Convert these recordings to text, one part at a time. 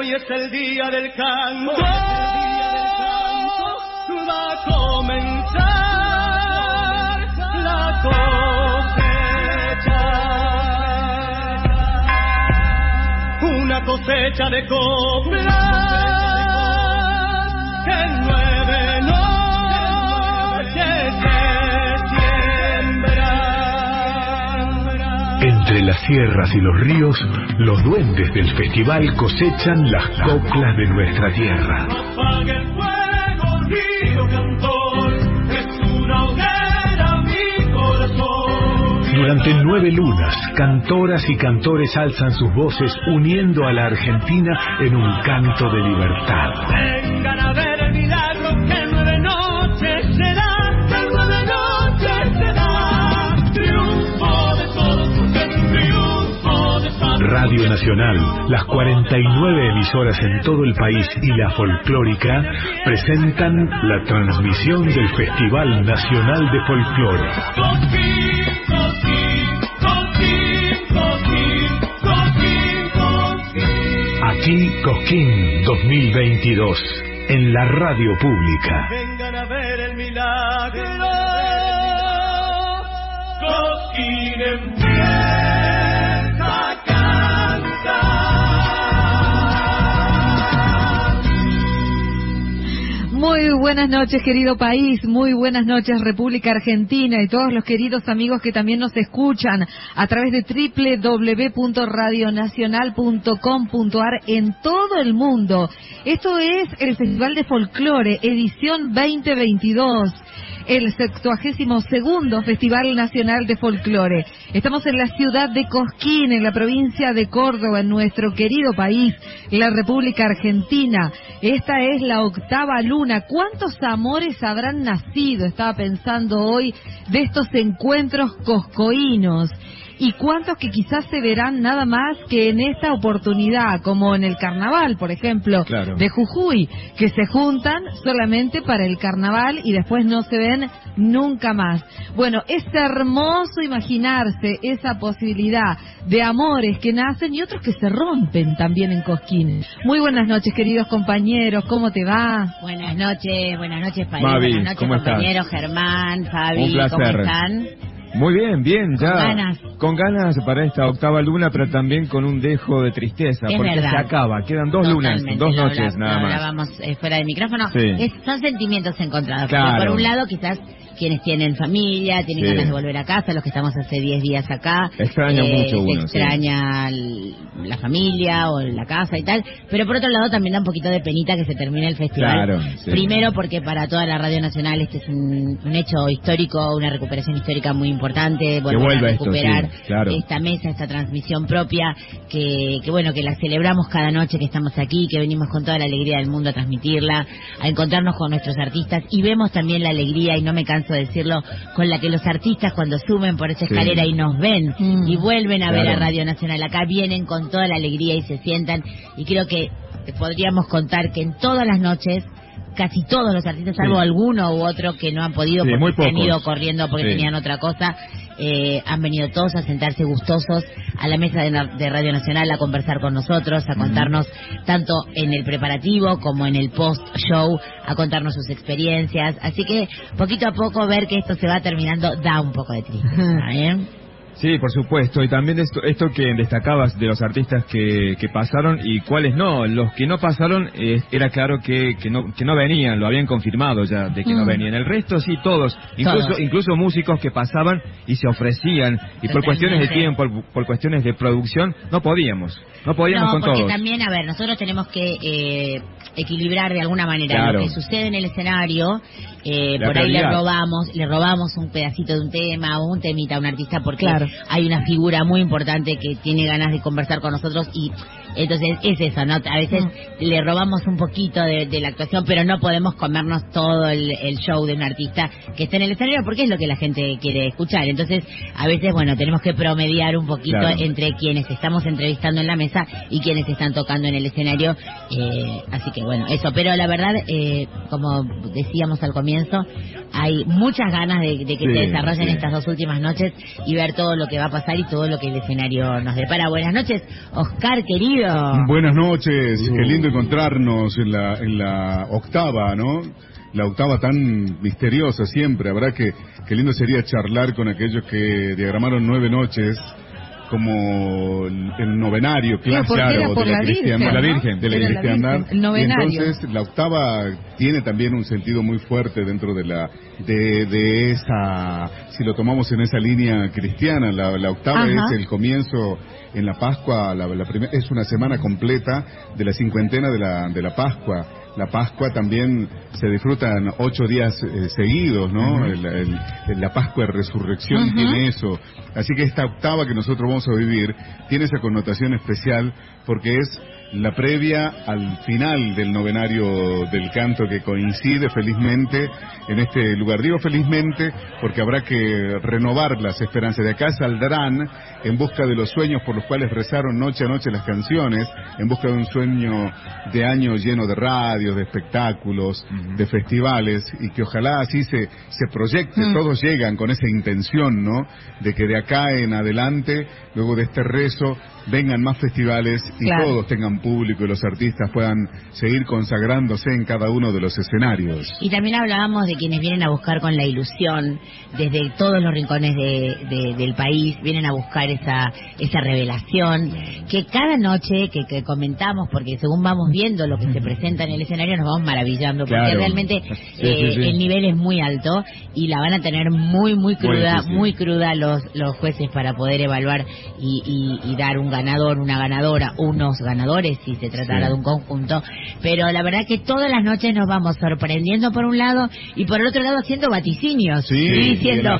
Hoy es el día del canto, va a comenzar la cosecha, una cosecha de coplas que en 9 noches se siembran. Entre las sierras y los ríos, los duendes del festival cosechan las coplas de nuestra tierra. Apague el fuego, río cantor, es una hoguera mi corazón. Durante 9 lunas, cantoras y cantores alzan sus voces uniendo a la Argentina en un canto de libertad. Vengan a ver el milagro que en 9 noches se da, que en 9 noches se da. Triunfo de todos, porque es un triunfo de todos. Radio Nacional, las 49 emisoras en todo el país y la folclórica presentan la transmisión del Festival Nacional de Folclore. Aquí Cosquín 2022, en la radio pública. Vengan a ver el milagro. Cosquín empieza a cantar. Muy buenas noches, querido país, muy buenas noches, República Argentina, y todos los queridos amigos que también nos escuchan a través de www.radionacional.com.ar en todo el mundo. Esto es el Festival de Folclore, edición 2022. El 72º Festival Nacional de Folclore. Estamos en la ciudad de Cosquín, en la provincia de Córdoba, en nuestro querido país, la República Argentina. Esta es la 8ª luna. ¿Cuántos amores habrán nacido? Estaba pensando hoy de estos encuentros coscoínos. Y cuántos que quizás se verán nada más que en esta oportunidad, como en el carnaval, por ejemplo, claro, de Jujuy, que se juntan solamente para el carnaval y después no se ven nunca más. Bueno, es hermoso imaginarse esa posibilidad de amores que nacen y otros que se rompen también en Cosquín. Muy buenas noches, queridos compañeros, ¿cómo te va? Buenas noches, Fabi. Mavi, buenas noches, compañeros, Germán, Fabi, un placer. ¿Cómo están? Muy bien, ya. Con ganas para esta 8ª luna, pero también con un dejo de tristeza, es porque verdad. se acaba. Quedan 2 lunas, 2 noches nada más. Hablábamos fuera del micrófono. Sí. Son sentimientos encontrados. Claro. Por un lado, quizás quienes tienen familia, tienen ganas de volver a casa, los que estamos hace 10 días acá. Extraña mucho uno. Extraña la familia o la casa y tal. Pero por otro lado también da un poquito de penita que se termine el festival. Claro, sí. Primero porque para toda la Radio Nacional este es un hecho histórico, una recuperación histórica muy importante. Volver a recuperar esta mesa, esta transmisión propia, que bueno, que la celebramos cada noche que estamos aquí, que venimos con toda la alegría del mundo a transmitirla, a encontrarnos con nuestros artistas, y vemos también la alegría, y no me canso de decirlo, con la que los artistas cuando suben por esa escalera y nos ven y vuelven a ver a Radio Nacional, acá vienen con toda la alegría y se sientan, y creo que podríamos contar que en todas las noches casi todos los artistas, salvo alguno u otro que no han podido porque se han ido corriendo porque tenían otra cosa, han venido todos a sentarse gustosos a la mesa de Radio Nacional a conversar con nosotros, a contarnos tanto en el preparativo como en el post-show, a contarnos sus experiencias. Así que poquito a poco ver que esto se va terminando da un poco de tristeza, ¿eh? Sí, por supuesto, y también esto que destacabas de los artistas que pasaron y cuáles no. Los que no pasaron, era claro que no venían, lo habían confirmado ya de que no venían. El resto sí, todos, incluso músicos que pasaban y se ofrecían, y por cuestiones de tiempo, por cuestiones de producción, no podíamos con todos. Porque también, a ver, nosotros tenemos que equilibrar de alguna manera lo que sucede en el escenario. Por ahí le robamos un pedacito de un tema o un temita a un artista porque hay una figura muy importante que tiene ganas de conversar con nosotros, y entonces es eso, ¿no? A veces le robamos un poquito de la actuación, pero no podemos comernos todo el show de un artista que esté en el escenario porque es lo que la gente quiere escuchar. Entonces, a veces, bueno, tenemos que promediar un poquito entre quienes estamos entrevistando en la mesa y quienes están tocando en el escenario. Así que, bueno, eso. Pero la verdad, como decíamos al comienzo, hay muchas ganas de que se desarrollen estas 2 últimas noches y ver todo lo que va a pasar y todo lo que el escenario nos depara. Buenas noches, Oscar, querido. Seguro. Buenas noches, qué lindo encontrarnos en la octava, ¿no? La octava tan misteriosa siempre. Habrá qué lindo sería charlar con aquellos que diagramaron 9 noches como el novenario clásico de la cristiandad. El novenario. Entonces la octava tiene también un sentido muy fuerte dentro de esa, si lo tomamos en esa línea cristiana, la octava es el comienzo en la Pascua, es una semana completa de la cincuentena de la Pascua. La Pascua también se disfrutan 8 días seguidos, ¿no? La Pascua de Resurrección tiene eso. Así que esta octava que nosotros vamos a vivir tiene esa connotación especial porque es la previa al final del novenario del canto que coincide felizmente en este lugar. Digo felizmente porque habrá que renovar las esperanzas. De acá saldrán en busca de los sueños por los cuales rezaron noche a noche las canciones, en busca de un sueño de año lleno de radios, de espectáculos, de festivales, y que ojalá así se proyecte. Todos llegan con esa intención, ¿no? De que de acá en adelante, luego de este rezo, vengan más festivales y todos tengan público y los artistas puedan seguir consagrándose en cada uno de los escenarios. Y también hablábamos de quienes vienen a buscar con la ilusión, desde todos los rincones del país, vienen a buscar esa revelación, que cada noche que comentamos, porque según vamos viendo lo que se presenta en el escenario, nos vamos maravillando, porque realmente el nivel es muy alto y la van a tener muy cruda los jueces para poder evaluar y dar un ganador, una ganadora, unos ganadores si se tratara de un conjunto, pero la verdad que todas las noches nos vamos sorprendiendo por un lado y por el otro lado haciendo vaticinios, diciendo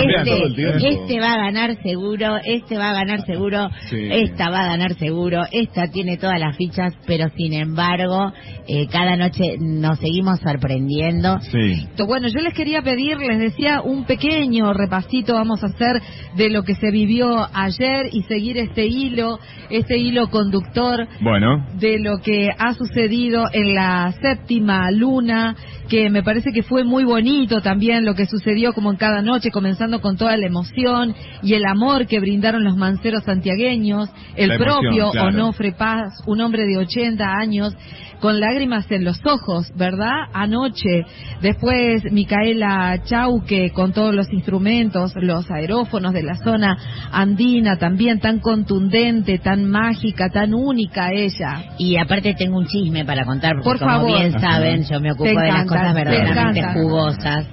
este va a ganar seguro, este va a ganar seguro, esta va a ganar seguro, esta tiene todas las fichas, pero sin embargo cada noche nos seguimos sorprendiendo. Bueno, yo les quería pedir, les decía, un pequeño repasito vamos a hacer de lo que se vivió ayer y seguir este hilo conductor de lo que ha sucedido en la séptima luna, que me parece que fue muy bonito también lo que sucedió como en cada noche, comenzando con toda la emoción y el amor que brindaron los manceros santiagueños, el propio Onofre Paz, un hombre de 80 años, con lágrimas en los ojos, ¿verdad? Anoche. Después Micaela Chauque con todos los instrumentos, los aerófonos de la zona andina, también tan contundente, tan mágica, tan única ella. Y aparte tengo un chisme para contar, porque como favor. Bien saben, yo me ocupo de las cosas verdaderamente jugosas.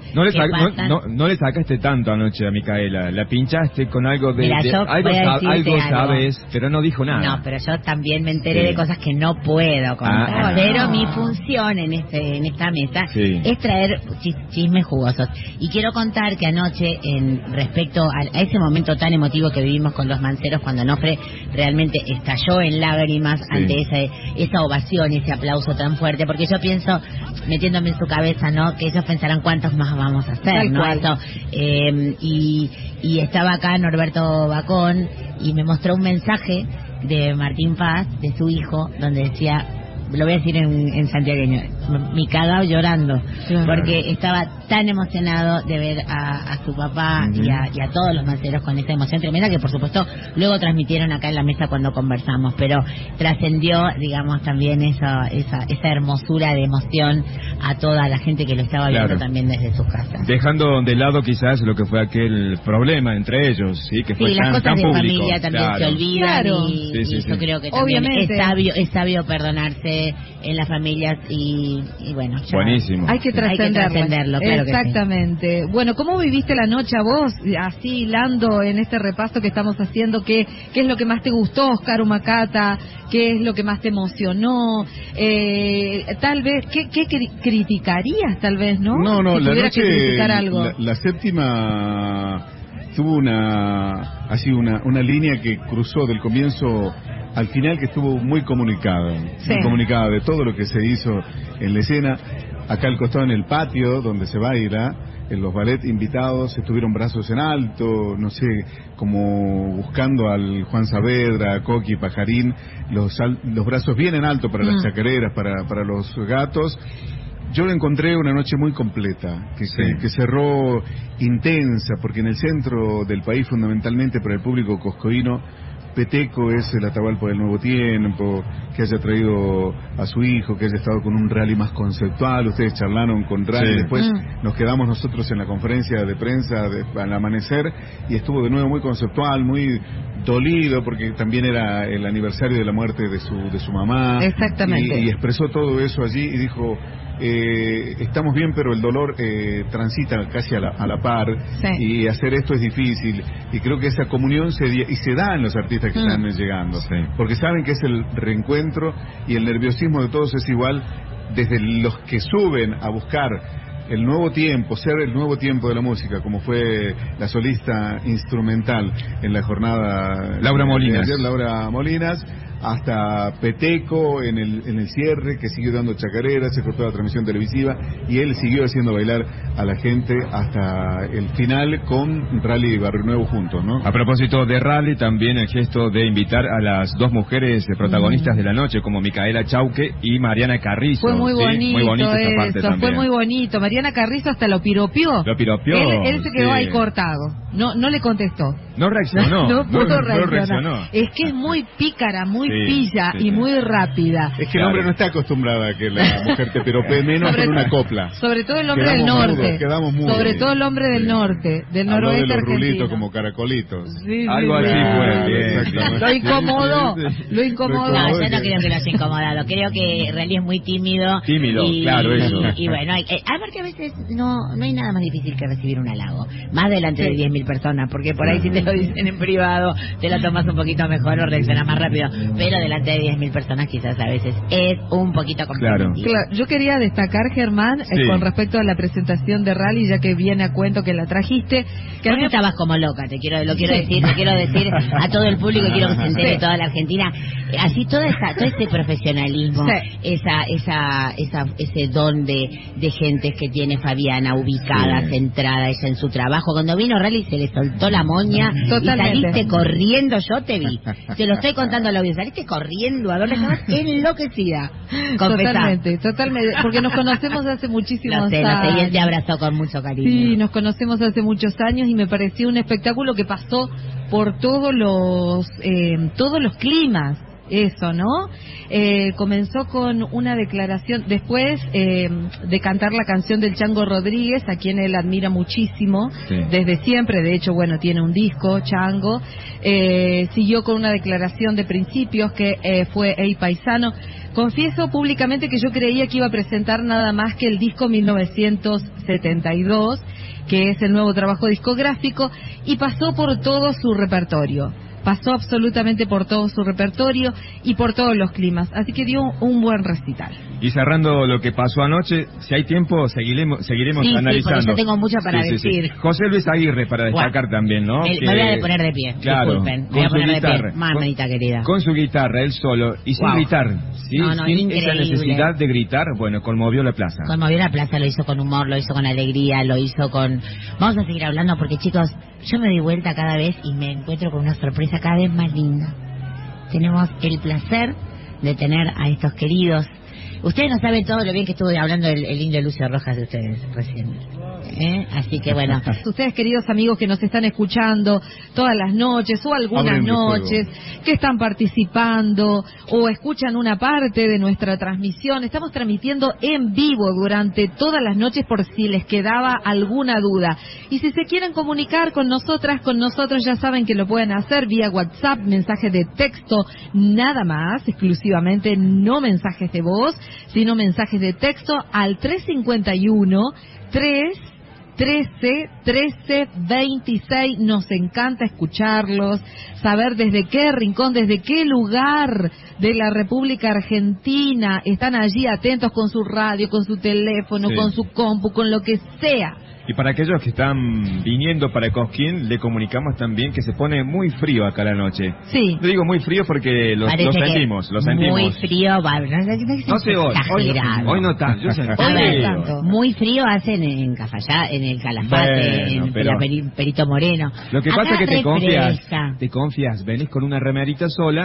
No le sacaste tanto anoche a Micaela, la pinchaste con algo de... Mira, algo sabes, pero no dijo nada. No, pero yo también me enteré de cosas que no puedo contar. Pero mi función en esta mesa es traer chismes jugosos. Y quiero contar que anoche, respecto a ese momento tan emotivo que vivimos con los manceros, cuando Onofre realmente estalló en lágrimas ante esa ovación, ese aplauso tan fuerte, porque yo pienso, metiéndome en su cabeza, ¿no?, que ellos pensarán cuántos más vamos a hacer, ¿no? Eso, y estaba acá Norberto Bacón y me mostró un mensaje de Martín Paz, de su hijo, donde decía, lo voy a decir en santiagueño, mi cagao llorando, porque estaba tan emocionado de ver a su papá y a todos los manceros con esa emoción tremenda que por supuesto luego transmitieron acá en la mesa cuando conversamos, pero trascendió, digamos, también esa hermosura de emoción a toda la gente que lo estaba viendo también desde sus casas. Dejando de lado quizás lo que fue aquel problema entre ellos, que fue las cosas tan de público. Familia también se olvidan y yo creo que también es sabio perdonarse en las familias y bueno, ya buenísimo. Hay que trascenderlo, claro. Exactamente. Bueno, ¿cómo viviste la noche a vos, así hilando en este repaso que estamos haciendo? ¿Qué es lo que más te gustó, Oscar Humacata? ¿Qué es lo que más te emocionó? Tal vez, ¿qué criticarías, tal vez, no? No, si la noche, que criticar algo. La séptima tuvo una línea que cruzó del comienzo al final, que estuvo muy comunicada de todo lo que se hizo en la escena. Acá al costado en el patio donde se baila, en los ballet invitados estuvieron brazos en alto, no sé, como buscando al Juan Saavedra, a Coqui, Pajarín, los brazos bien en alto para las chacareras, para los gatos. Yo lo encontré una noche muy completa, que cerró intensa, porque en el centro del país, fundamentalmente para el público coscoíno, Peteco es el Atahualpa del Nuevo Tiempo, que haya traído a su hijo, que haya estado con un rally más conceptual. Ustedes charlaron con rally, después nos quedamos nosotros en la conferencia de prensa al amanecer y estuvo de nuevo muy conceptual, muy dolido, porque también era el aniversario de la muerte de su mamá. Exactamente. Y expresó todo eso allí y dijo... estamos bien, pero el dolor transita casi a la par, y hacer esto es difícil, y creo que esa comunión se da en los artistas que están llegando, porque saben que es el reencuentro, y el nerviosismo de todos es igual, desde los que suben a buscar el nuevo tiempo, ser el nuevo tiempo de la música, como fue la solista instrumental en la jornada Laura Molinas. De ayer, Laura Molinas, hasta Peteco en el cierre, que siguió dando chacareras, se cortó la transmisión televisiva y él siguió haciendo bailar a la gente hasta el final con Rally y Barrio Nuevo juntos, ¿no? A propósito de Rally, también el gesto de invitar a las dos mujeres protagonistas de la noche, como Micaela Chauque y Mariana Carrizo. Fue muy bonito, muy bonito esa parte también. Fue muy bonito. Mariana Carrizo hasta lo piropió. Lo piropió. Él se quedó ahí cortado. No le contestó. No reaccionó. No pudo reaccionar. reaccionó. Es que es muy pícara, muy pilla y muy rápida. Es que el hombre no está acostumbrado a que la mujer te piropee, menos con una copla. Sobre todo el hombre del norte. Quedamos mudos. Sobre todo el hombre del norte, del noroeste de los argentino. rulitos como caracolitos. Algo así fue. Lo incomodó. No, yo no creo que lo haya incomodado. Creo que Rally es muy tímido. Claro, eso. Y bueno, aparte a veces no hay nada más difícil que recibir un halago. Más delante de 10.000 personas, porque por ahí si te lo dicen en privado, te lo tomas un poquito mejor o reaccionas más rápido. Pero delante de 10.000 personas quizás a veces es un poquito complicado. Claro, yo quería destacar, Germán, con respecto a la presentación de Rally, ya que viene a cuento que la trajiste. Que a mí estabas como loca, te quiero decir a todo el público, quiero que se entere toda la Argentina. Así todo ese profesionalismo, ese don de gente que tiene Fabiana ubicada, centrada ella en su trabajo. Cuando vino Rally se le soltó la moña. Totalmente. Y saliste corriendo, yo te vi. Te lo estoy contando al audio, saliste corriendo a verla, estabas enloquecida. Totalmente, porque nos conocemos hace muchísimos años. Y él te abrazó con mucho cariño. Sí, nos conocemos hace muchos años y me pareció un espectáculo que pasó por todos los climas. Eso, ¿no? Comenzó con una declaración, después de cantar la canción del Chango Rodríguez, a quien él admira muchísimo, desde siempre, de hecho, bueno, tiene un disco, Chango, siguió con una declaración de principios que fue Ey Paisano. Confieso públicamente que yo creía que iba a presentar nada más que el disco 1972, que es el nuevo trabajo discográfico, y pasó por todo su repertorio. Pasó absolutamente por todo su repertorio y por todos los climas, así que dio un buen recital. Y cerrando lo que pasó anoche, si hay tiempo seguiremos analizando. Sí, yo tengo mucho para decir. Sí. José Luis Aguirre, para destacar también, ¿no? Me voy a poner de pie, disculpen. Me voy a poner de pie, mamita querida. Con su guitarra, él solo, y sin gritar. ¿Sí? Sin esa necesidad de gritar, bueno, conmovió la plaza. Conmovió la plaza, lo hizo con humor, lo hizo con alegría, lo hizo con... Vamos a seguir hablando porque, chicos, yo me doy vuelta cada vez y me encuentro con una sorpresa cada vez más linda. Tenemos el placer de tener a estos queridos. Ustedes no saben todo lo bien que estuvo hablando el lindo Lucio Rojas de ustedes recién. Así que bueno. Ustedes, queridos amigos que nos están escuchando todas las noches o algunas noches, que están participando o escuchan una parte de nuestra transmisión, estamos transmitiendo en vivo durante todas las noches por si les quedaba alguna duda. Y si se quieren comunicar con nosotros ya saben que lo pueden hacer vía WhatsApp, mensajes de texto, nada más, exclusivamente, no mensajes de voz, sino mensajes de texto al 351-313-26. Nos encanta escucharlos, saber desde qué rincón, desde qué lugar de la República Argentina están allí atentos con su radio, con su teléfono, con su compu, con lo que sea. Y para aquellos que están viniendo para Cosquín, le comunicamos también que se pone muy frío acá la noche. Sí. Le digo muy frío porque lo sentimos. Muy frío, no sé hoy no tanto. Muy frío hacen en Cafayá, en el Calafate, en Perito Moreno. Lo que pasa es que te confías, venís con una remerita sola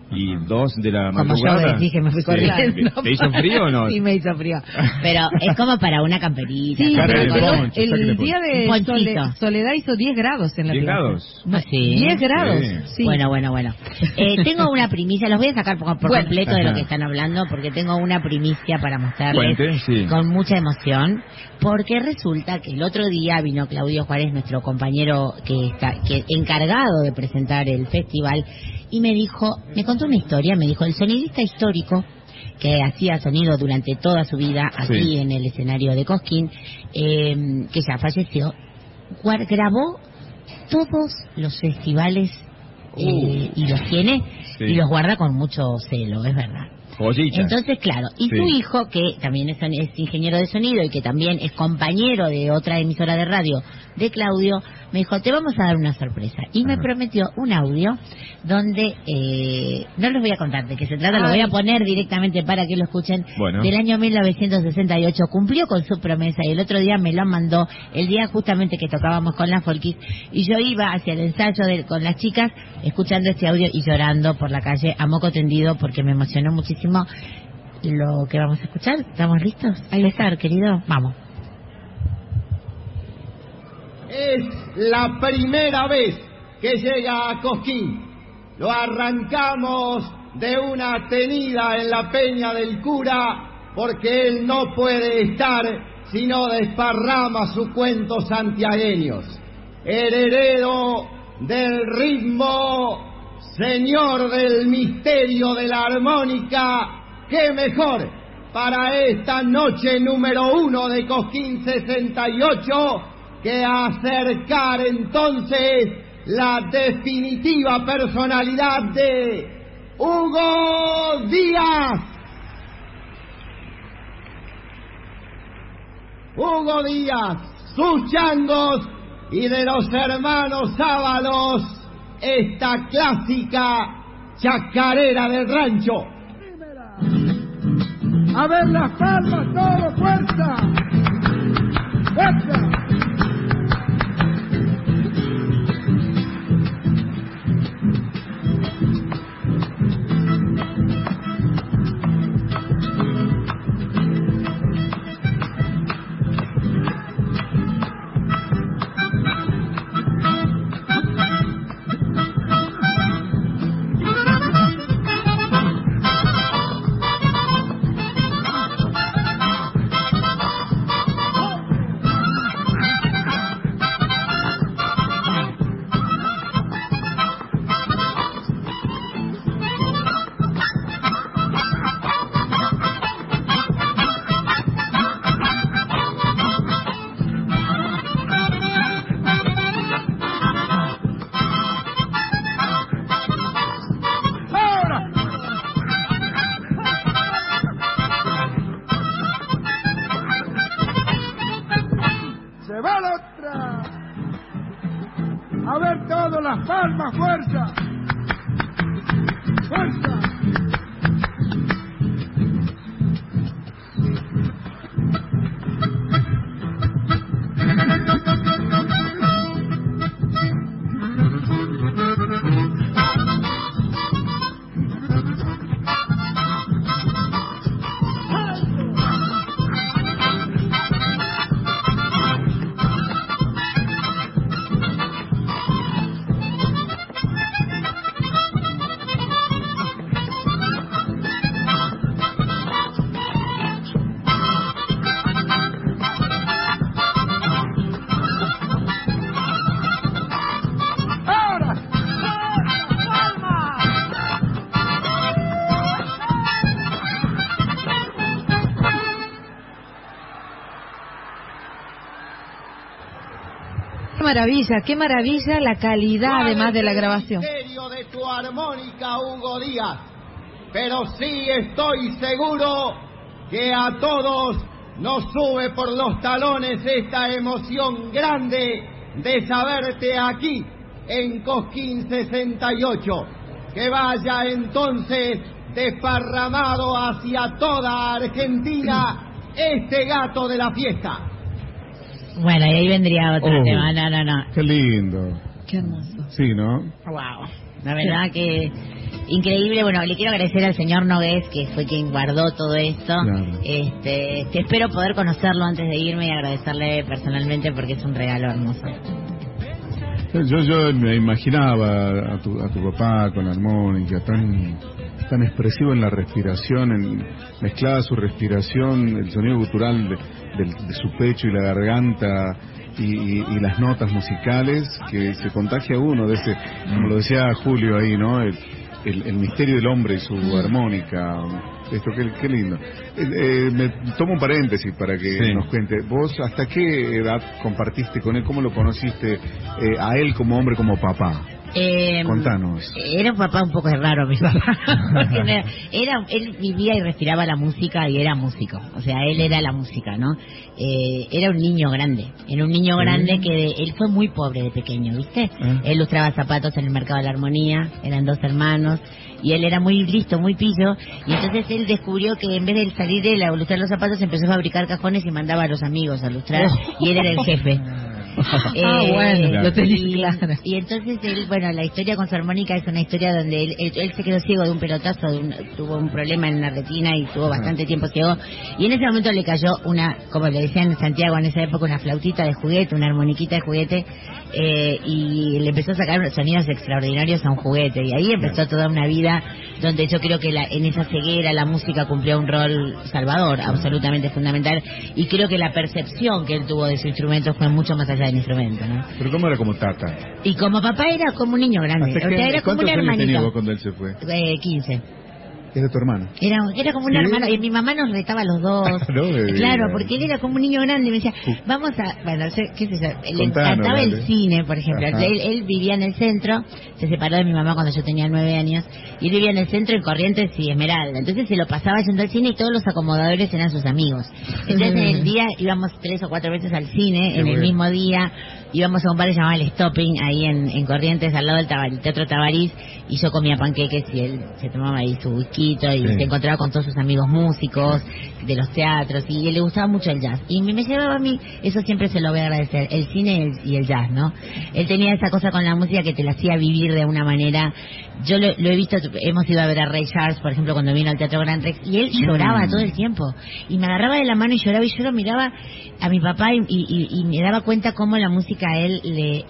y 2 de la como madrugada. Yo dije, me fui corriendo. ¿Te hizo frío o no? Sí, me hizo frío. Pero es como para una camperita. Sí, Cara pero de poncho, el día de Ponchito. Soledad hizo 10 grados en la 10 plaza. grados. Ah, sí. 10 grados, sí. Bueno. Tengo una primicia, los voy a sacar por completo de lo que están hablando, porque tengo una primicia para mostrarles con mucha emoción, porque resulta que el otro día vino Claudio Juárez, nuestro compañero que encargado de presentar el festival, y me contó una historia, me dijo, el sonidista histórico que hacía sonido durante toda su vida aquí en el escenario de Cosquín, que ya falleció, grabó todos los festivales y los tiene y los guarda con mucho celo, es verdad. Joyita. Entonces, claro, y su hijo, que también es ingeniero de sonido y que también es compañero de otra emisora de radio de Claudio, me dijo, te vamos a dar una sorpresa. Y me prometió un audio donde, no les voy a contar de qué se trata, lo voy a poner directamente para que lo escuchen. Del año 1968, cumplió con su promesa y el otro día me lo mandó, el día justamente que tocábamos con las Folkis, y yo iba hacia el ensayo con las chicas, escuchando este audio y llorando por la calle a moco tendido porque me emocionó muchísimo lo que vamos a escuchar. ¿Estamos listos? Ahí está, querido. Vamos. Es la primera vez que llega a Cosquín. Lo arrancamos de una tenida en la Peña del Cura, porque él no puede estar si no desparrama sus cuentos santiagueños. Heredero del ritmo, señor del misterio de la armónica, qué mejor para esta noche número 1 de Cosquín 68 que acercar entonces la definitiva personalidad de Hugo Díaz. Hugo Díaz, sus changos y de los hermanos Ábalos, esta clásica chacarera del rancho. A ver las palmas, todo, fuerza. Fuerza. Qué maravilla la calidad además de la grabación. El misterio de tu armónica, Hugo Díaz. Pero sí estoy seguro que a todos nos sube por los talones esta emoción grande de saberte aquí en Cosquín 68. Que vaya entonces desparramado hacia toda Argentina este gato de la fiesta. Bueno, y ahí vendría otro tema. No. Qué lindo. Qué hermoso. Sí, ¿no? Wow. La verdad que Increíble. Bueno, le quiero agradecer al señor Nogués, que fue quien guardó todo esto. Claro. Espero poder conocerlo antes de irme y agradecerle personalmente porque es un regalo hermoso. Yo me imaginaba a tu papá con la armónica tan expresivo en la respiración, mezclada su respiración, el sonido gutural de su pecho y la garganta y las notas musicales, que se contagia uno de ese, como lo decía Julio ahí, ¿no? El misterio del hombre y su armónica. Esto, qué lindo. Me tomo un paréntesis para que nos cuente. ¿Vos hasta qué edad compartiste con él? ¿Cómo lo conociste a él como hombre, como papá? Contanos. Era un papá un poco raro, mi papá. Porque él vivía y respiraba la música y era músico. O sea, él era la música, ¿no? Era un niño grande. Era un niño grande que él fue muy pobre de pequeño, ¿viste? Él lustraba zapatos en el mercado de la Armonía. Eran 2 hermanos. Y él era muy listo, muy pillo. Y entonces él descubrió que en vez de salir él a lustrar los zapatos, empezó a fabricar cajones y mandaba a los amigos a lustrar. Y él era el jefe. Bueno, lo tenía claro. Y entonces él, bueno, la historia con su armónica es una historia donde él se quedó ciego de un pelotazo, tuvo un problema en la retina y tuvo bastante tiempo ciego. Y en ese momento le cayó como le decían en Santiago en esa época, una flautita de juguete, una armoniquita de juguete, y le empezó a sacar sonidos extraordinarios a un juguete. Y ahí empezó toda una vida donde yo creo que en esa ceguera la música cumplió un rol salvador, absolutamente fundamental. Y creo que la percepción que él tuvo de su instrumento fue mucho más allá del instrumento, ¿no? Pero ¿cómo era como tata? Y como papá era como un niño grande. O sea, era como una hermanita. ¿Cuántos años tenía vos cuando él se fue? 15. ¿Era tu hermano? Era como un hermano, y mi mamá nos retaba a los dos. Claro, porque él era como un niño grande y me decía, vamos a, bueno, qué sé yo, le encantaba el cine, por ejemplo. Él vivía en el centro, se separó de mi mamá cuando yo tenía 9 años, y él vivía en el centro en Corrientes y Esmeralda. Entonces se lo pasaba yendo al cine y todos los acomodadores eran sus amigos. Entonces en el día íbamos 3 o 4 veces al cine, en el mismo día. Íbamos a un bar que se llamaba El Stopping, ahí en Corrientes, al lado del Teatro Tabarís, y yo comía panqueques y él se tomaba ahí su whisky y se encontraba con todos sus amigos músicos de los teatros, y él le gustaba mucho el jazz. Y me llevaba a mí, eso siempre se lo voy a agradecer, el cine y el jazz, ¿no? Él tenía esa cosa con la música que te la hacía vivir de una manera. Yo lo he visto, hemos ido a ver a Ray Charles, por ejemplo, cuando vino al Teatro Gran Rex, y él lloraba todo el tiempo, y me agarraba de la mano y lloraba, y yo lo miraba a mi papá y me daba cuenta cómo la música a él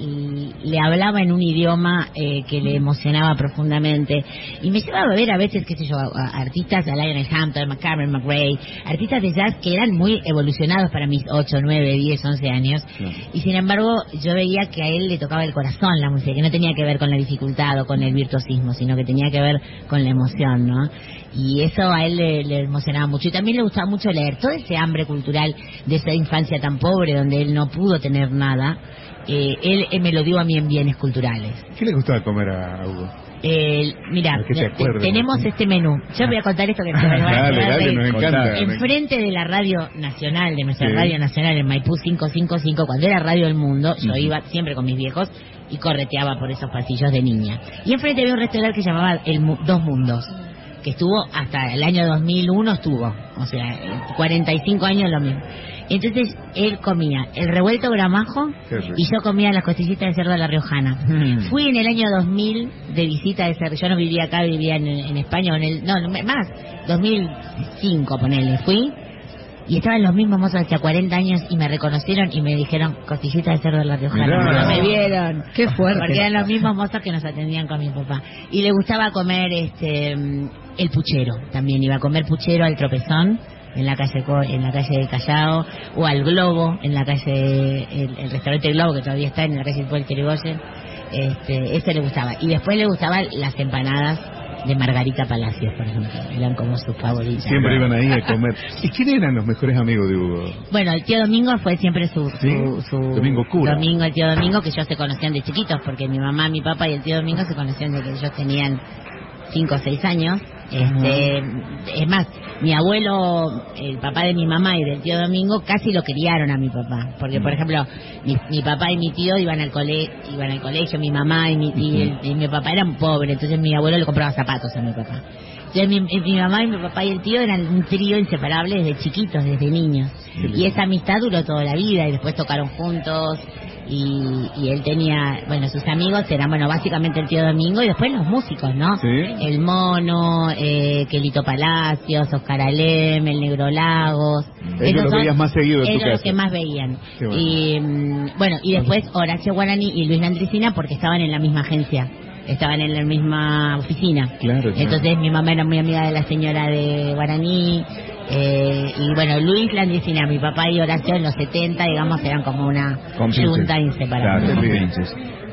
le hablaba en un idioma que le emocionaba profundamente, y me llevaba a ver a veces, qué sé yo, a artistas, a Lionel Hampton, a Cameron McRae, artistas de jazz que eran muy evolucionados para mis 8, 9, 10, 11 años, y sin embargo yo veía que a él le tocaba el corazón la música, que no tenía que ver con la dificultad o con el virtuosismo, sino que tenía que ver con la emoción, ¿no? Y eso a él le emocionaba mucho. Y también le gustaba mucho leer. Todo ese hambre cultural de esa infancia tan pobre, donde él no pudo tener nada, él me lo dio a mí en bienes culturales. ¿Qué le gustaba comer a Hugo? Mira, tenemos este menú. Yo voy a contar esto que me va a Dale, nos encanta. Enfrente de la radio nacional, de nuestra radio nacional en Maipú 555, cuando era Radio El Mundo, yo iba siempre con mis viejos y correteaba por esos pasillos de niña. Y enfrente había un restaurante que se llamaba Dos Mundos, que estuvo hasta el año 2001, o sea, 45 años lo mismo. Entonces él comía el revuelto gramajo y yo comía las costillitas de cerdo de la Riojana. Fui en el año 2000 de visita de cerdo. Yo no vivía acá, vivía en España, más, 2005 ponele, fui. Y estaban los mismos mozos hasta 40 años y me reconocieron y me dijeron costillitas de cerdo de la Riojana. No me vieron. Qué fuerte. Porque eran los mismos mozos que nos atendían con mi papá. Y le gustaba comer el puchero. También iba a comer puchero al Tropezón en la calle de Callao, o al Globo en la calle el restaurante Globo, que todavía está en la calle del Irigoyen. Ese le gustaba. Y después le gustaban las empanadas de Margarita Palacios, por ejemplo, eran como sus favoritas. Siempre iban ahí a comer. ¿Y quién eran los mejores amigos de Hugo? Bueno, el tío Domingo fue siempre su Domingo cura. El tío Domingo, que ellos se conocían de chiquitos, porque mi mamá, mi papá y el tío Domingo se conocían de que ellos tenían 5 o 6 años. Es más, mi abuelo, el papá de mi mamá y del tío Domingo, casi lo criaron a mi papá, porque por ejemplo mi papá y mi tío iban al colegio, mi mamá y mi papá eran pobres, entonces mi abuelo le compraba zapatos a mi papá. Entonces mi mamá y mi papá y el tío eran un trío inseparable desde chiquitos, desde niños, y esa amistad duró toda la vida, y después tocaron juntos. y él tenía, bueno, sus amigos eran, bueno, básicamente el tío Domingo y después los músicos, ¿no? ¿Sí? El Mono, Quelito Palacios, Oscar Alem, el Negro Lagos. Ellos lo veías más seguido en tu casa. Ellos los que más veían. Bueno. Y bueno, y después Horacio Guaraní y Luis Landricina porque estaban en la misma agencia. Estaban en la misma oficina. Claro. Entonces mi mamá era muy amiga de la señora de Guaraní. Y bueno, Luis Landricina, mi papá y Horacio en los 70, digamos, eran como una junta inseparable. Claro,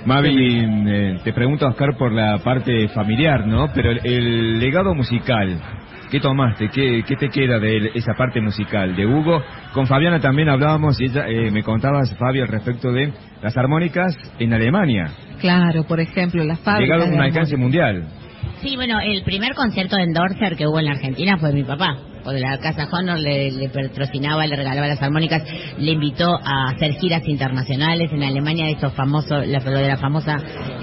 Mavi, te pregunto, Oscar, por la parte familiar, ¿no? Pero el legado musical, ¿qué tomaste? ¿Qué te queda de esa parte musical? De Hugo, con Fabiana también hablábamos y ella me contabas, Fabi, al respecto de las armónicas en Alemania. Claro, por ejemplo, las fábricas. Llegaron a un alcance mundial. Sí, bueno, el primer concierto de Endorser que hubo en la Argentina fue mi papá. Porque la Casa Honor le patrocinaba, le regalaba las armónicas, le invitó a hacer giras internacionales en Alemania, estos famosos, lo de la famosa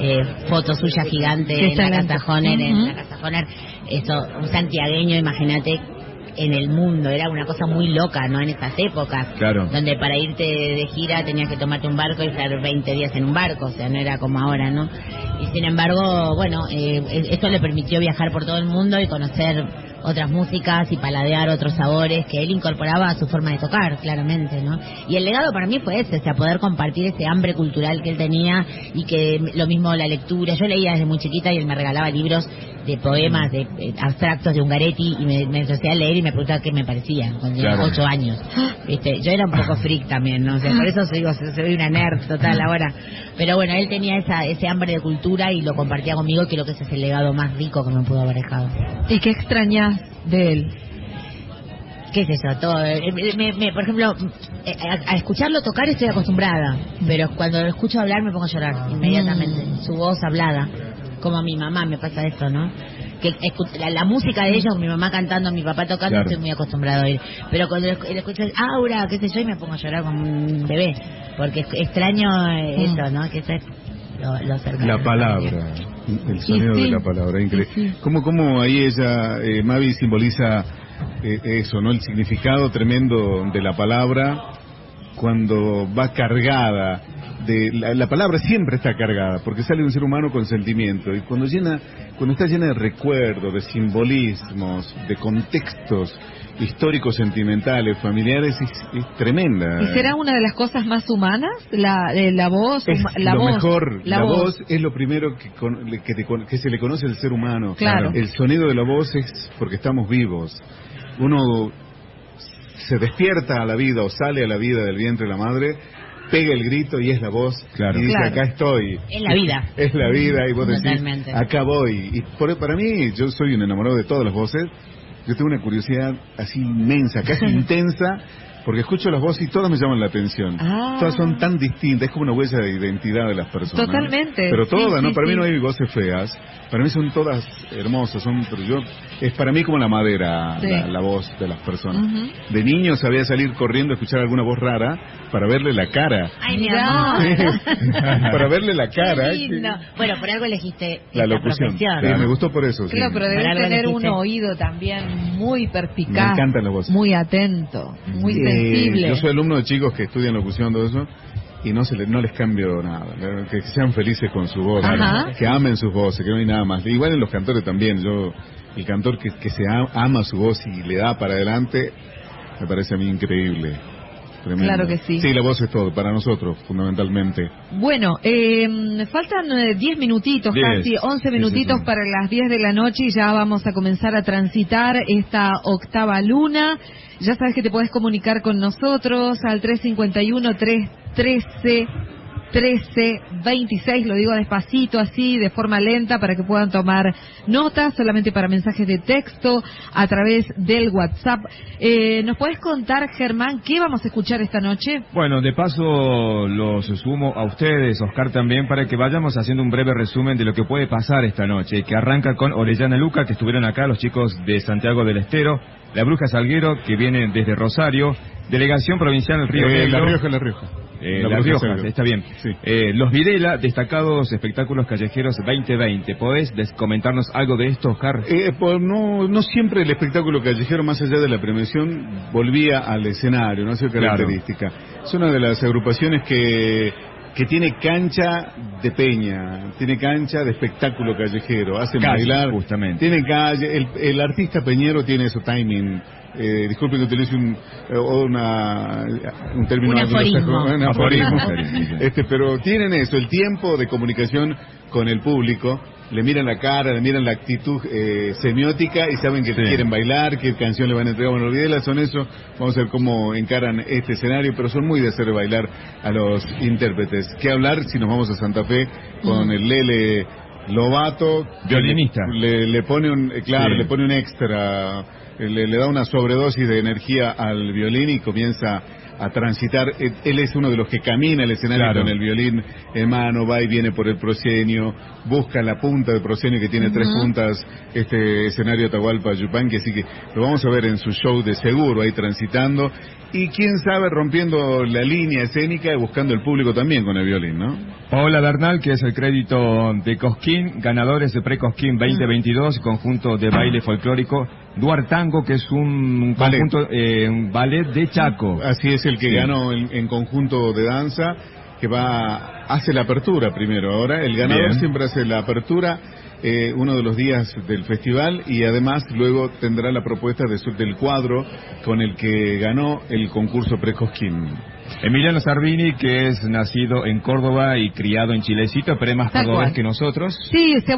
foto suya gigante en la Casa Honor, en la Casa Honor, eso, un santiagueño, imagínate, en el mundo, era una cosa muy loca, ¿no? En esas épocas, claro, donde para irte de gira tenías que tomarte un barco y estar 20 días en un barco, o sea, no era como ahora, ¿no? Y sin embargo, bueno, esto le permitió viajar por todo el mundo y conocer otras músicas y paladear otros sabores que él incorporaba a su forma de tocar, claramente, ¿no? Y el legado para mí fue ese, o sea, poder compartir ese hambre cultural que él tenía y que lo mismo la lectura. Yo leía desde muy chiquita y él me regalaba libros de poemas, de abstractos de Ungaretti y me hacía leer y me preguntaba qué me parecía cuando tenía 8 años. ¿Viste? Yo era un poco freak también, ¿no? O sea, por eso soy una nerd total ahora. Pero bueno, él tenía ese hambre de cultura y lo compartía conmigo y creo que ese es el legado más rico que me pudo haber dejado. ¿Y qué extrañas de él? ¿Qué es eso? Todo. Por ejemplo, a escucharlo tocar estoy acostumbrada, pero cuando lo escucho hablar me pongo a llorar inmediatamente. Su voz hablada, como a mi mamá me pasa esto, ¿no? Que la música de ellos, mi mamá cantando, mi papá tocando, claro, estoy muy acostumbrado a oír. Pero cuando escucho Aura, qué sé yo, y me pongo a llorar como un bebé, porque extraño eso, ¿no? Que eso es lo cercano. La palabra, el sonido de la palabra, increíble. ¿Cómo ahí ella, Mavi, simboliza eso, ¿no? El significado tremendo de la palabra cuando va cargada. La palabra siempre está cargada porque sale de un ser humano con sentimiento y cuando está llena de recuerdos, de simbolismos, de contextos históricos, sentimentales, familiares, es tremenda. ¿Y será una de las cosas más humanas? La voz, la voz es lo primero que se le conoce al ser humano. Claro. El sonido de la voz es porque estamos vivos. Uno se despierta a la vida o sale a la vida del vientre de la madre, pega el grito y es la voz, claro, y dice, claro, acá estoy. Es la vida. Es la vida y vos totalmente decís, acá voy. Y para mí, yo soy un enamorado de todas las voces. Yo tengo una curiosidad así inmensa, casi intensa, porque escucho las voces y todas me llaman la atención. Todas son tan distintas, es como una huella de identidad de las personas. Totalmente. Pero todas, ¿no? Para mí no hay voces feas. Para mí son todas hermosas, es para mí como la madera, la voz de las personas. De niño sabía salir corriendo a escuchar alguna voz rara para verle la cara. Ay, mi amor. Para verle la cara. Bueno, por algo elegiste la locución. Profesión, ¿no? Me gustó por eso. Claro, pero debes tener un oído también muy perspicaz. Me encantan las voces. Muy atento, muy sensible. Yo soy alumno de chicos que estudian locución, todo eso. Y no les cambio nada, que sean felices con su voz, que amen sus voces, que no hay nada más. Igual en los cantores también, el cantor que se ama su voz y le da para adelante, me parece a mí increíble. Tremendo. Claro que sí. Sí, la voz es todo, para nosotros, fundamentalmente. Bueno, faltan 10 minutitos, casi 11 minutitos para las 10 de la noche y ya vamos a comenzar a transitar esta octava luna. Ya sabes que te puedes comunicar con nosotros al 351-313-1326, lo digo despacito, así, de forma lenta, para que puedan tomar notas, solamente para mensajes de texto, a través del WhatsApp. ¿Nos puedes contar, Germán, qué vamos a escuchar esta noche? Bueno, de paso los sumo a ustedes, Oscar también, para que vayamos haciendo un breve resumen de lo que puede pasar esta noche, que arranca con Orellana Luca, que estuvieron acá, los chicos de Santiago del Estero, La Bruja Salguero, que viene desde Rosario, Delegación Provincial Río Negro. La Rioja. La Rioja, está bien. Sí. Los Videla, destacados espectáculos callejeros 2020. ¿Podés comentarnos algo de esto, Oscar? No siempre el espectáculo callejero, más allá de la premiación, volvía al escenario, no ha sido característica. Claro. Es una de las agrupaciones que que tiene cancha de peña, tiene cancha de espectáculo callejero, hacen bailar, justamente. Tiene calle, el artista peñero tiene su timing. Disculpe que utilice un término, un aforismo. Pero tienen eso, el tiempo de comunicación con el público, le miran la cara, le miran la actitud semiótica y saben que quieren bailar, qué canción le van a entregar. Bueno, olvídela, son eso, vamos a ver cómo encaran este escenario, pero son muy de hacer bailar a los intérpretes. ¿Qué hablar si nos vamos a Santa Fe con el Lele Lobato? Violinista. Le pone un extra, le da una sobredosis de energía al violín y comienza a transitar. Él es uno de los que camina el escenario con el violín en mano, va y viene por el proscenio, busca la punta del proscenio que tiene 3 puntas, este escenario Atahualpa Yupanqui, así que lo vamos a ver en su show de seguro ahí transitando y quién sabe rompiendo la línea escénica y buscando el público también con el violín, ¿no? Paola Bernal, que es el crédito de Cosquín, ganadores de Pre-Cosquín 2022, conjunto de baile folclórico Duartango, que es un conjunto, un ballet de Chaco. Así es, el que ganó en conjunto de danza, que hace la apertura primero. Ahora el ganador siempre hace la apertura uno de los días del festival y además luego tendrá la propuesta del cuadro con el que ganó el concurso Pre-Cosquín. Emiliano Sarvini, que es nacido en Córdoba y criado en Chilecito, pero es más cordobés que nosotros. Sí, se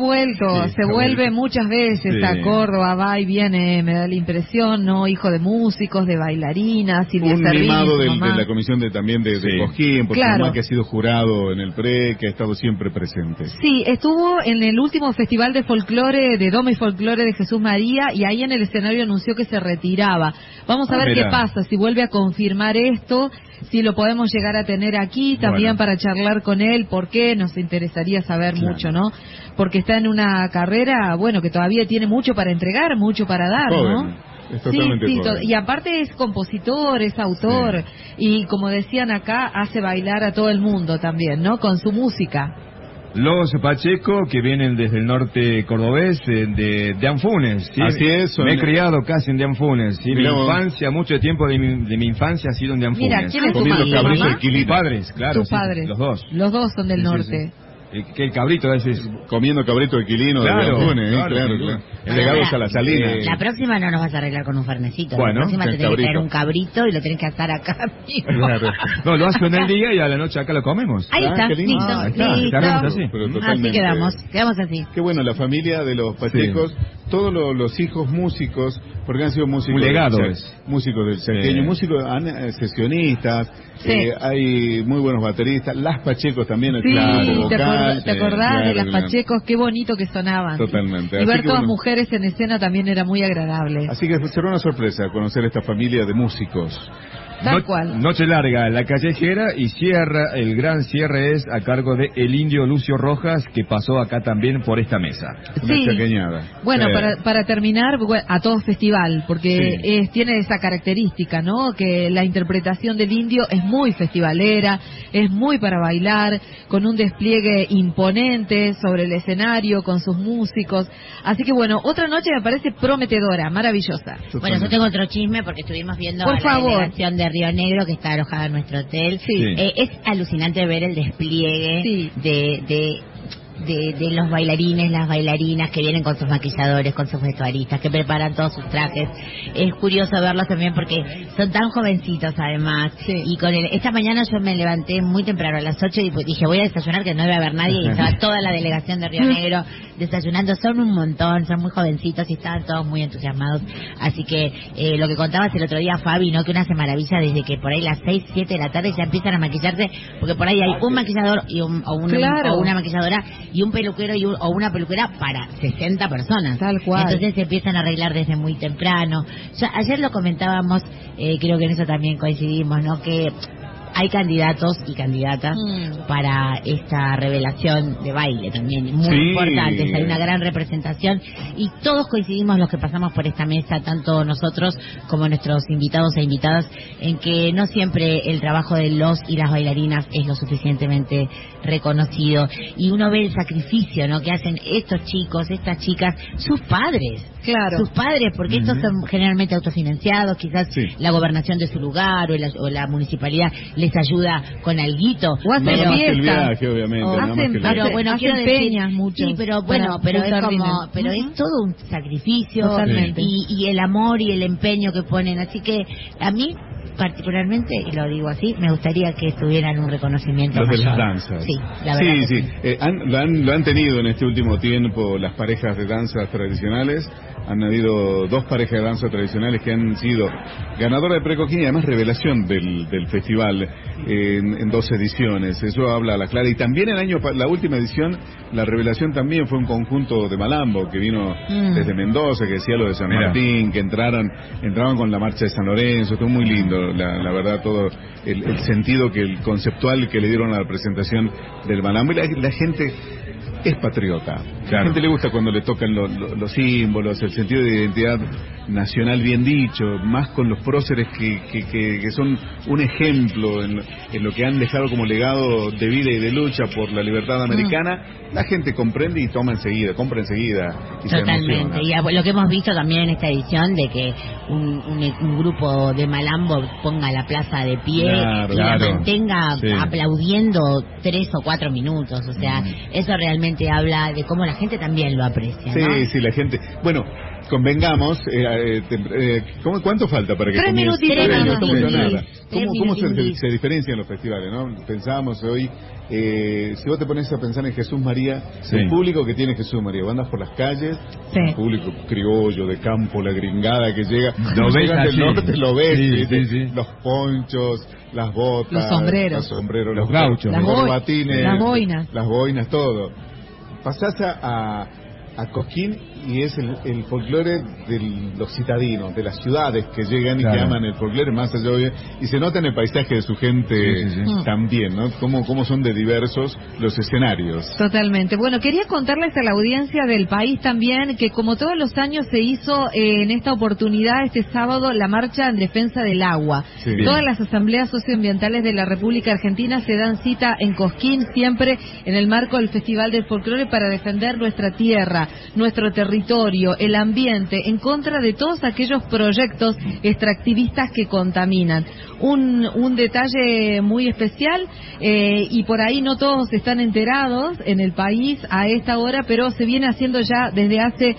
vuelve muchas veces a Córdoba, va y viene, me da la impresión, ¿no? Hijo de músicos, de bailarinas, y de un mimado de la comisión también de Cosquín, porque mamá que ha sido jurado en el Pre, que ha estado siempre presente. Sí, estuvo en el último festival de folclore, de Doma y Folclore de Jesús María, y ahí en el escenario anunció que se retiraba. Vamos a ver qué pasa, si vuelve a confirmar esto, si lo podemos llegar a tener aquí también para charlar con él, porque nos interesaría saber mucho, ¿no? Porque está en una carrera, que todavía tiene mucho para entregar, mucho para dar, ¿no? Es totalmente y aparte es compositor, es autor, y como decían acá, hace bailar a todo el mundo también, ¿no? Con su música. Los Pacheco, que vienen desde el norte cordobés, de Anfunes. ¿Sí? Así es. Me he criado casi en Anfunes. ¿Sí? Mi infancia, mucho tiempo de mi infancia ha sido en Anfunes. Mira, ¿quién es tu mamá? Padres, claro. Tus padres. Los dos. Los dos son del norte. Que el cabrito es comiendo cabrito de Quilino, claro, de Anfunes, claro. Legados a la salina. La próxima no nos vas a arreglar con un fernecito. Bueno, la próxima te tenés que traer un cabrito y lo tenés que asar acá. Claro. No, lo haces en el día y a la noche acá lo comemos. Ahí está, listo. Así quedamos así. Qué bueno, la familia de los Pachecos, todos los hijos músicos, porque han sido músicos. Un legado músicos del chaqueño, músicos sesionistas, hay muy buenos bateristas, las Pachecos también, ¿te acordás de las Pachecos? Qué bonito que sonaban. Totalmente. Y ver todas mujeres en escena también era muy agradable. Así que será una sorpresa conocer esta familia de músicos. Tal cual. Noche larga, la callejera y el gran cierre es a cargo de el indio Lucio Rojas, que pasó acá también por esta mesa. Una chaqueñada. Bueno, para terminar, a todo festival, porque tiene esa característica, ¿no? Que la interpretación del indio es muy festivalera, es muy para bailar, con un despliegue imponente sobre el escenario, con sus músicos. Así que otra noche me parece prometedora, maravillosa. Bueno, yo tengo otro chisme porque estuvimos viendo la delegación de Río Negro que está alojada en nuestro hotel. Es alucinante ver el despliegue de los bailarines, las bailarinas que vienen con sus maquilladores, con sus vestuaristas, que preparan todos sus trajes. Es curioso verlos también porque son tan jovencitos además. Y esta mañana yo me levanté muy temprano a las 8 y dije voy a desayunar, que no debe haber nadie, y estaba toda la delegación de Río Negro desayunando. Son un montón, son muy jovencitos y estaban todos muy entusiasmados. Así que lo que contabas el otro día, Fabi, ¿no? Que una se maravilla desde que por ahí las 6, 7 de la tarde ya empiezan a maquillarse, porque por ahí hay un maquillador o una maquilladora y un peluquero o una peluquera para 60 personas. Tal cual. Entonces se empiezan a arreglar desde muy temprano. Ayer lo comentábamos, creo que en eso también coincidimos, ¿no? Que hay candidatos y candidatas para esta revelación de baile también, muy importantes. Hay una gran representación y todos coincidimos los que pasamos por esta mesa, tanto nosotros como nuestros invitados e invitadas, en que no siempre el trabajo de los y las bailarinas es lo suficientemente reconocido. Y uno ve el sacrificio, ¿no?, que hacen estos chicos, estas chicas, sus padres. Claro. Sus padres, porque estos son generalmente autofinanciados, quizás la gobernación de su lugar o la municipalidad les ayuda con alguito. O hacen nada más que el fiesta. viaje, obviamente. O nada más hacen- que el Pero viaje. bueno, hacen quiero decir, peñas muchos sí, pero bueno, pero es juntar como, dinero. pero es todo un sacrificio. Totalmente. Y el amor y el empeño que ponen, así que a mí particularmente, y lo digo así, me gustaría que tuvieran un reconocimiento Los de mayor. las danzas. Sí, la verdad que sí. Lo han tenido en este último tiempo las parejas de danzas tradicionales. Han habido 2 parejas de danza tradicionales que han sido ganadoras de Precoquín y además revelación del festival en 2 ediciones. Eso habla a la clara. Y también la última edición, la revelación también fue un conjunto de Malambo que vino desde Mendoza, que decía lo de San Martín, que entraban con la marcha de San Lorenzo. Estuvo muy lindo, la verdad, todo el sentido el conceptual que le dieron a la presentación del Malambo. Y la gente es patriota. A la gente le gusta cuando le tocan los símbolos, el sentido de identidad nacional bien dicho, más con los próceres que son un ejemplo en lo que han dejado como legado de vida y de lucha por la libertad americana. La gente comprende y compra enseguida. Y totalmente. Y lo que hemos visto también en esta edición de que un grupo de Malambo ponga la plaza de pie y la mantenga aplaudiendo 3 o 4 minutos. O sea, eso realmente habla de cómo la gente también lo aprecia, ¿no? Sí, la gente. Bueno, convengamos, ¿cuánto falta para que 3 comience? minutitos. ¿Cómo se diferencian los festivales, no? Pensábamos hoy, si vos te pones a pensar en Jesús María, el público que tiene Jesús María, andas por las calles, el público criollo, de campo, la gringada que llega, del norte, lo ves, los ponchos, las botas, los sombreros, los gauchos, los corbatines, las boinas, todo. Pasás a Cosquín y es el folclore de los citadinos, de las ciudades que llegan y que aman el folclore más allá de, y se nota en el paisaje de su gente también, ¿no? Cómo son de diversos los escenarios. Totalmente. Bueno, quería contarles a la audiencia del país también que como todos los años se hizo en esta oportunidad este sábado la marcha en defensa del agua. Todas las asambleas socioambientales de la República Argentina se dan cita en Cosquín siempre en el marco del Festival del Folclore para defender nuestra tierra, nuestro territorio, el ambiente, en contra de todos aquellos proyectos extractivistas que contaminan. Un detalle muy especial, y por ahí no todos están enterados en el país a esta hora, pero se viene haciendo ya desde hace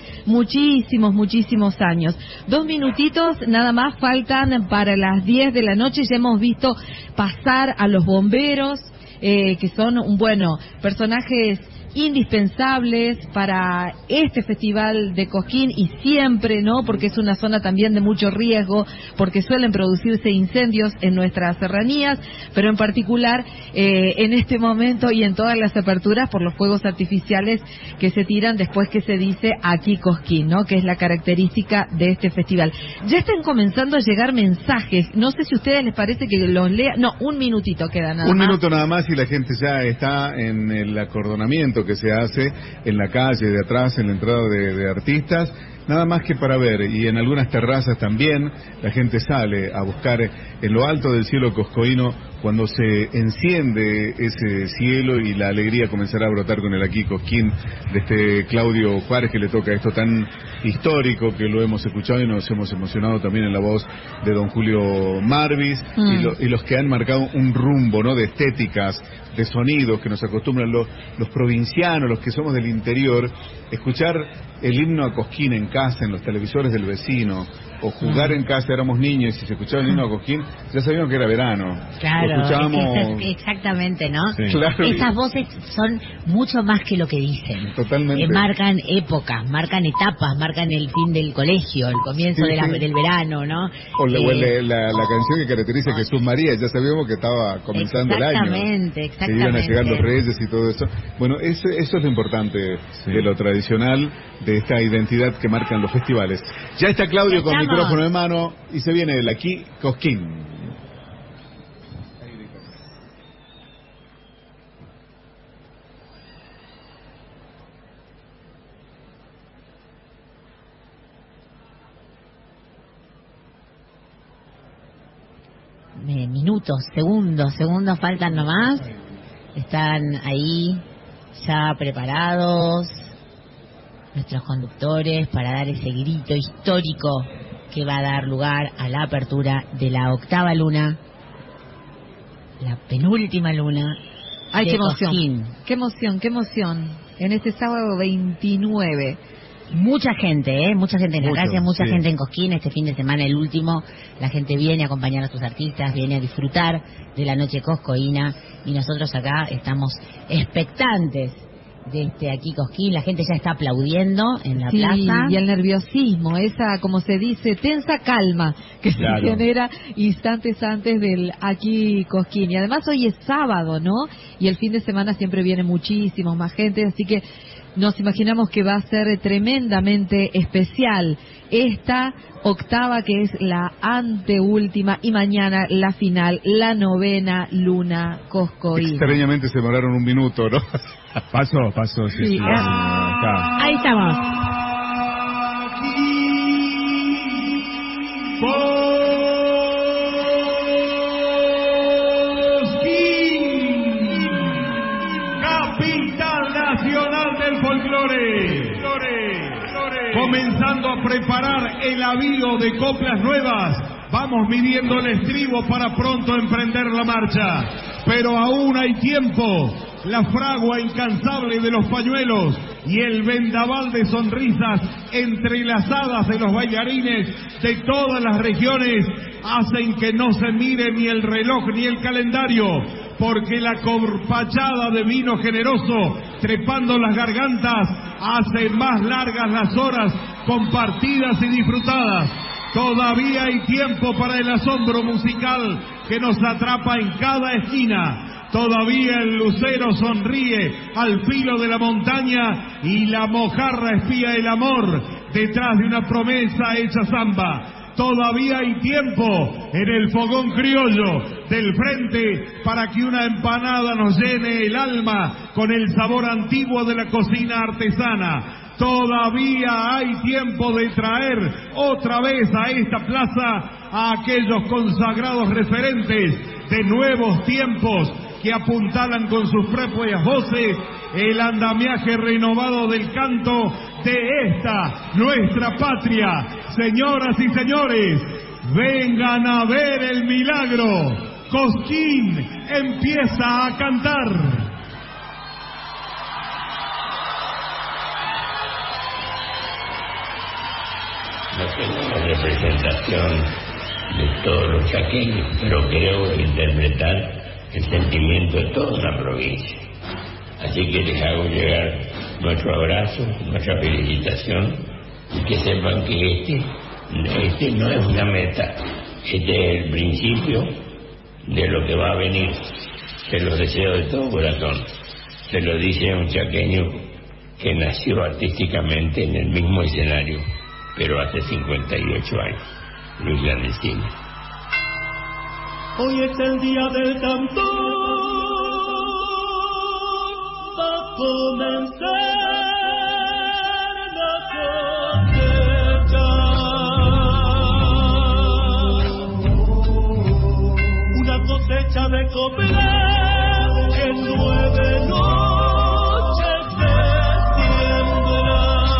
muchísimos años. 2 minutitos nada más faltan para las 10 de la noche. Ya hemos visto pasar a los bomberos, que son, personajes indispensables para este festival de Cosquín y siempre, ¿no? Porque es una zona también de mucho riesgo, porque suelen producirse incendios en nuestras serranías, pero en particular en este momento y en todas las aperturas por los fuegos artificiales que se tiran después que se dice aquí Cosquín, ¿no? Que es la característica de este festival. Ya están comenzando a llegar mensajes, no sé si a ustedes les parece que los lea. No, 1 minutito queda nada más. 1 minuto nada más y la gente ya está en el acordonamiento que se hace en la calle de atrás, en la entrada de artistas, nada más que para ver, y en algunas terrazas también, la gente sale a buscar en lo alto del cielo coscoíno cuando se enciende ese cielo y la alegría comenzará a brotar con el aquí Cosquín de este Claudio Juárez, que le toca esto tan histórico que lo hemos escuchado y nos hemos emocionado también en la voz de don Julio Marvis y los que han marcado un rumbo, ¿no? De estéticas, de sonidos que nos acostumbran los provincianos, los que somos del interior, escuchar el himno a Cosquín en casa, en los televisores del vecino, o jugar en casa, éramos niños y se escuchaba el himno a Cosquín, ya sabíamos que era verano. Claro, escuchábamos... exactamente, ¿no? Sí. Claro. Esas voces son mucho más que lo que dicen. Totalmente. Marcan épocas, marcan etapas, marcan el fin del colegio, el comienzo del verano, ¿no? O la canción que caracteriza a Jesús María, ya sabíamos que estaba comenzando el año. Exactamente. Que iban a llegar los reyes y todo eso. Bueno, eso es lo importante de lo tradicional, de esta identidad que marcan los festivales. Ya está Claudio con micrófono en mano y se viene el aquí Cosquín. Minutos, segundos faltan nomás. Están ahí ya preparados nuestros conductores para dar ese grito histórico que va a dar lugar a la apertura de la 8ª luna, la penúltima luna. Ay, qué emoción, Cosquín. qué emoción, qué emoción. En este sábado 29. Mucha gente en la calle, mucha sí. gente en Cosquín. Este fin de semana, el último, la gente viene a acompañar a sus artistas, viene a disfrutar de la noche coscoína, y nosotros acá estamos expectantes de aquí Cosquín. La gente ya está aplaudiendo en la plaza. Y el nerviosismo, esa, como se dice, tensa calma que se genera instantes antes del aquí Cosquín. Y además hoy es sábado, ¿no? Y el fin de semana siempre viene muchísimo más gente, así que nos imaginamos que va a ser tremendamente especial esta octava, que es la anteúltima, y mañana la final, la 9ª luna coscoína. Extrañamente se demoraron un minuto, ¿no? Pasó, sí. Ahí estamos. Capital nacional del folclore. Comenzando a preparar el avío de coplas nuevas. Vamos midiendo el estribo para pronto emprender la marcha. Pero aún hay tiempo. La fragua incansable de los pañuelos y el vendaval de sonrisas entrelazadas de los bailarines de todas las regiones hacen que no se mire ni el reloj ni el calendario, porque la corpachada de vino generoso trepando las gargantas hace más largas las horas compartidas y disfrutadas. Todavía hay tiempo para el asombro musical que nos atrapa en cada esquina. Todavía el lucero sonríe al filo de la montaña y la mojarra espía el amor detrás de una promesa hecha samba. Todavía hay tiempo en el fogón criollo del frente para que una empanada nos llene el alma con el sabor antiguo de la cocina artesana. Todavía hay tiempo de traer otra vez a esta plaza a aquellos consagrados referentes de nuevos tiempos que apuntalan con sus propias voces el andamiaje renovado del canto de esta, nuestra patria. Señoras y señores, vengan a ver el milagro. Cosquín empieza a cantar. No tengo la representación de todos los chaqueños, pero creo interpretar el sentimiento de toda la provincia. Así que les hago llegar nuestro abrazo, nuestra felicitación, y que sepan que este no es una meta, este es el principio de lo que va a venir. Se los deseo de todo corazón. Se lo dice un chaqueño que nació artísticamente en el mismo escenario, pero hace 58 años, Luis Landesini. Hoy es el día del cantor, va a comenzar la cosecha. Una cosecha de coplas en 9 noches de siembra.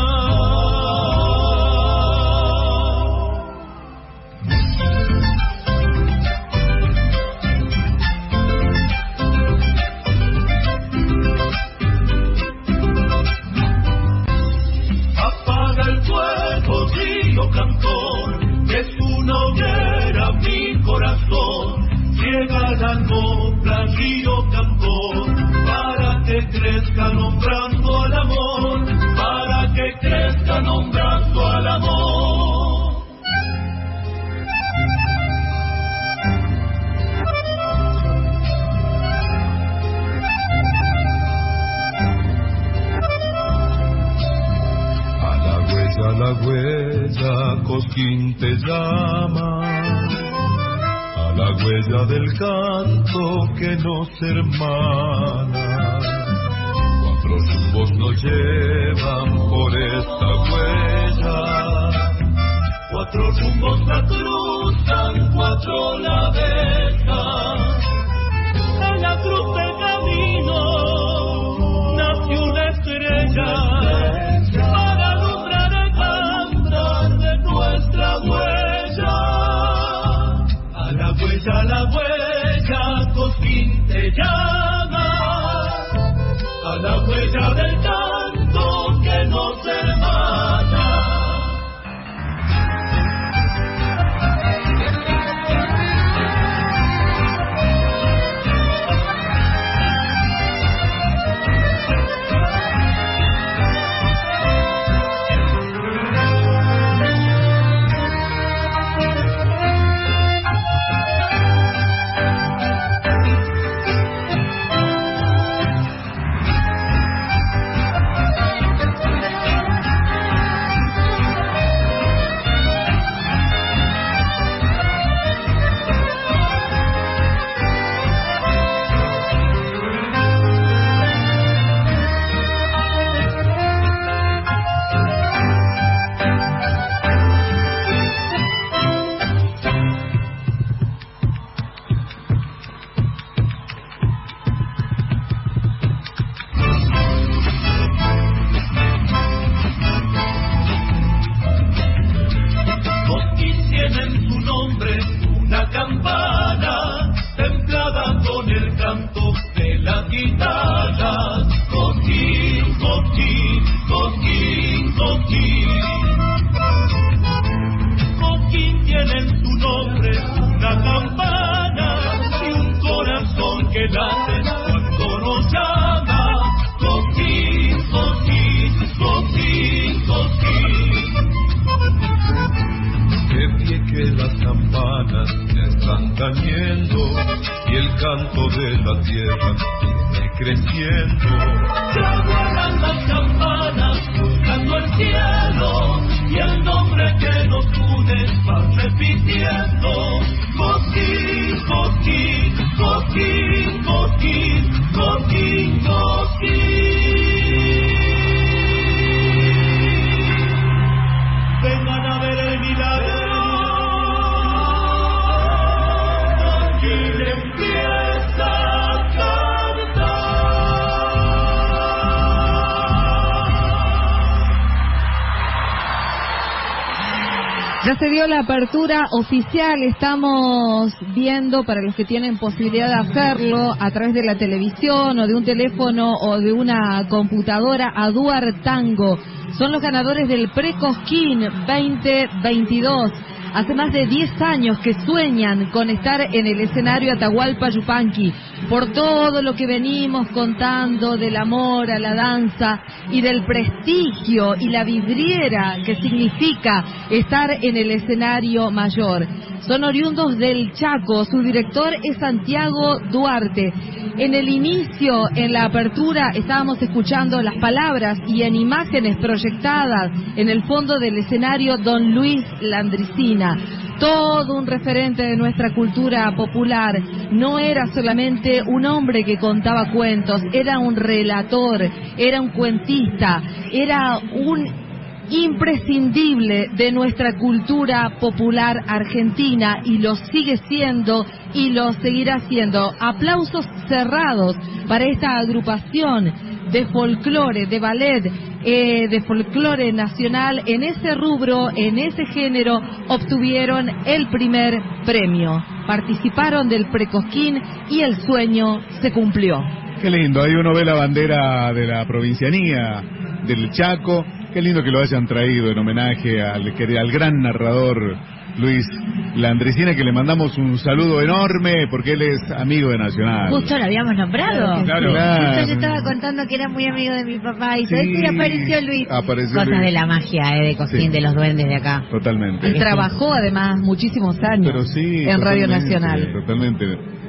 Río Cantor, para que crezca nombrando al amor, para que crezca nombrando al amor. A la huella, Cosquín te llama. La huella del canto que nos hermana. 4 rumbos nos llevan por esta huella. 4 rumbos la cruzan, 4 la dejan. En la cruz del camino nació una estrella para alumbrar el cantar de nuestra huella. A la huella, Cosquín estrella del canto que nos hermana. Ya se dio la apertura oficial, estamos viendo, para los que tienen posibilidad de hacerlo, a través de la televisión o de un teléfono o de una computadora, a Duar Tango. Son los ganadores del Pre-Cosquín 2022. Hace más de 10 años que sueñan con estar en el escenario Atahualpa Yupanqui, por todo lo que venimos contando del amor a la danza y del prestigio y la vidriera que significa estar en el escenario mayor. Son oriundos del Chaco, su director es Santiago Duarte. En el inicio, en la apertura, estábamos escuchando las palabras y en imágenes proyectadas en el fondo del escenario Don Luis Landricina. Todo un referente de nuestra cultura popular. No era solamente un hombre que contaba cuentos, era un relator, era un cuentista, era un imprescindible de nuestra cultura popular argentina y lo sigue siendo y lo seguirá siendo. Aplausos cerrados para esta agrupación de folclore, de ballet, de folclore nacional. En ese rubro, en ese género, obtuvieron el primer premio. Participaron del Pre-Cosquín y el sueño se cumplió. Qué lindo, ahí uno ve la bandera de la provincianía del Chaco. Qué lindo que lo hayan traído en homenaje al gran narrador Luis Landricina, que le mandamos un saludo enorme porque él es amigo de Nacional. Justo lo habíamos nombrado. Claro. Justo yo estaba contando que era muy amigo de mi papá y sí, apareció Luis. Cosas Luis. De la magia de Cosquín, de los duendes de acá. Totalmente. Él trabajó además muchísimos años en Radio Nacional. Totalmente.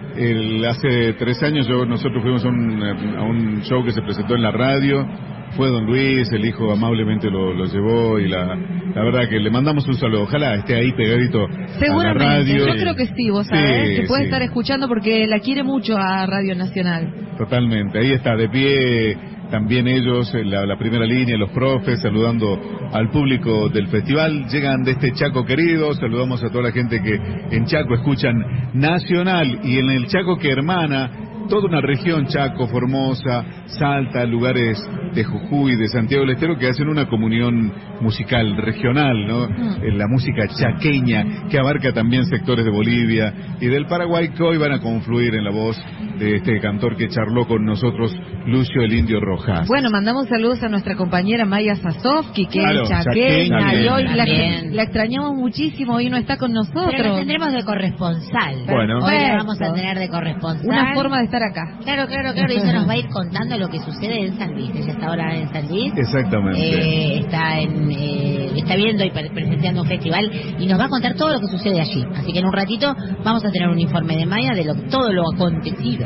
Hace 3 años nosotros fuimos a un show que se presentó en la radio. Fue don Luis, el hijo amablemente lo llevó y la verdad que le mandamos un saludo. Ojalá esté ahí pegadito a la radio. Yo creo que sí, vos sabés, que puede estar escuchando porque la quiere mucho a Radio Nacional. Totalmente, ahí está de pie también ellos, la primera línea, los profes, saludando al público del festival. Llegan de este Chaco querido, saludamos a toda la gente que en Chaco escuchan Nacional y en el Chaco que hermana toda una región, Chaco, Formosa, Salta, lugares de Jujuy, de Santiago del Estero, que hacen una comunión musical regional, ¿no? La música chaqueña, que abarca también sectores de Bolivia y del Paraguay, que hoy van a confluir en la voz de este cantor que charló con nosotros, Lucio el Indio Rojas. Bueno, mandamos saludos a nuestra compañera Maya Sasovsky, que es chaqueña, y hoy la extrañamos muchísimo, hoy no está con nosotros. Pero la tendremos de corresponsal. Bueno. Hoy la vamos a tener de corresponsal. Una forma de estar acá. Claro, y ella nos va a ir contando lo que sucede en San Luis. Ella está ahora en San Luis. Exactamente. Está viendo y presenciando un festival y nos va a contar todo lo que sucede allí. Así que en un ratito vamos a tener un informe de Maya de todo lo acontecido.